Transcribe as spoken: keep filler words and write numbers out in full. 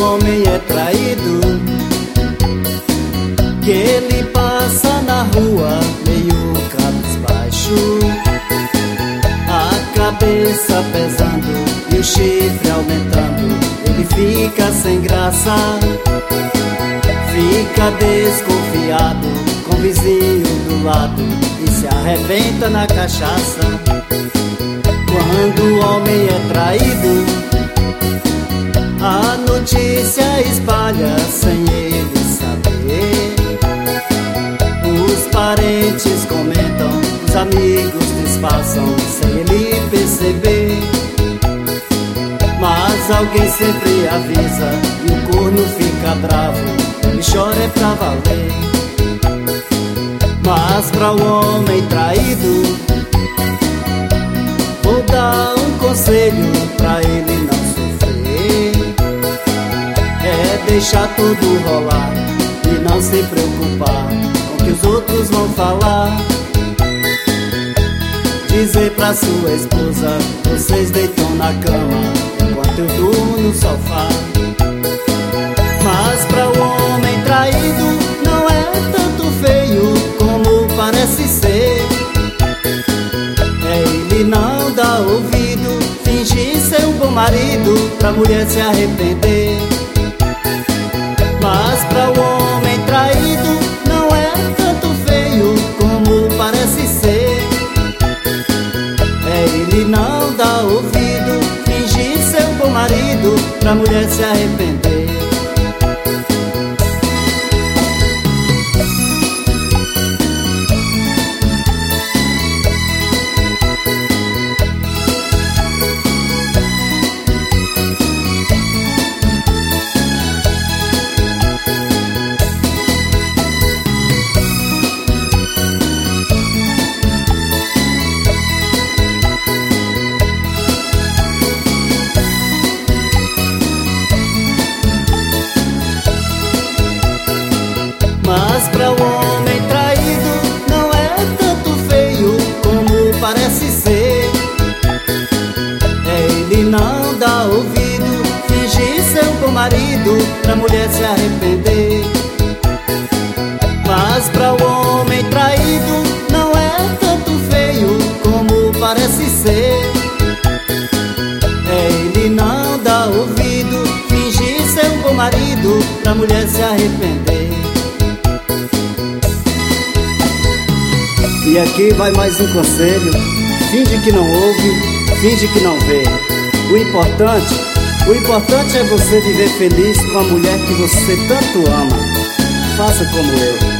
homem é traído, que ele passa na rua meio cabisbaixo, a cabeça pesando e o chifre aumentando, ele fica sem graça, fica desconfiado com o vizinho do lado e se arrebenta na cachaça. Quando o homem é traído, a notícia espalha sem ele saber. Os parentes comentam, os amigos disfarçam sem ele perceber. Mas alguém sempre avisa e o corno fica bravo, ele chora é pra valer. Mas pra o homem traído, vou dar um conselho pra ele não sofrer. É deixar tudo rolar e não se preocupar com o que os outros vão falar. Dizer pra sua esposa, vocês deitam na cama enquanto eu durmo no sofá. Mas pra o homem traído não é tanto feio como parece ser. É ele não dar ouvido, fingir ser um bom marido pra mulher se arrepender. Mas pra o homem traído não é tanto feio como parece ser. É ele não dar ouvido, fingir ser um bom marido pra mulher se arrepender. Mas pra o homem traído não é tanto feio como parece ser. É ele não dar ouvido, fingir ser um bom marido pra mulher se arrepender. Mas pra o homem traído não é tanto feio como parece ser. É ele não dar ouvido, fingir ser um bom marido pra mulher se arrepender. E aqui vai mais um conselho: finge que não ouve, finge que não vê. O importante, o importante é você viver feliz com a mulher que você tanto ama. Faça como eu.